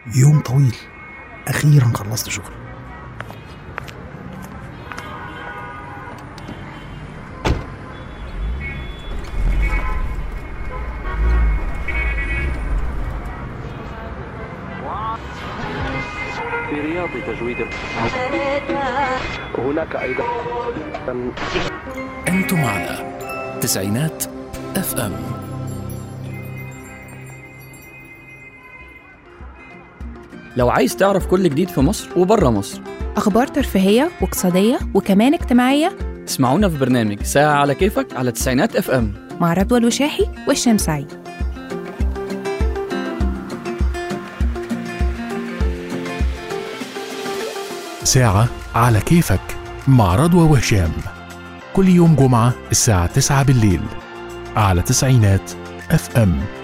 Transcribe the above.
يوم طويل، أخيرا خلصت شغل. في رياض تجويد هناك أيضا. أنتم على تسعينات FM. لو عايز تعرف كل جديد في مصر وبره مصر، أخبار ترفيهية واقتصادية وكمان اجتماعية، اسمعونا في برنامج ساعة على كيفك على تسعينات FM مع رضوى الوشاحي والشام سعيد. ساعة على كيفك مع رضوى وهشام، كل يوم جمعة الساعة 9 بالليل على تسعينات FM.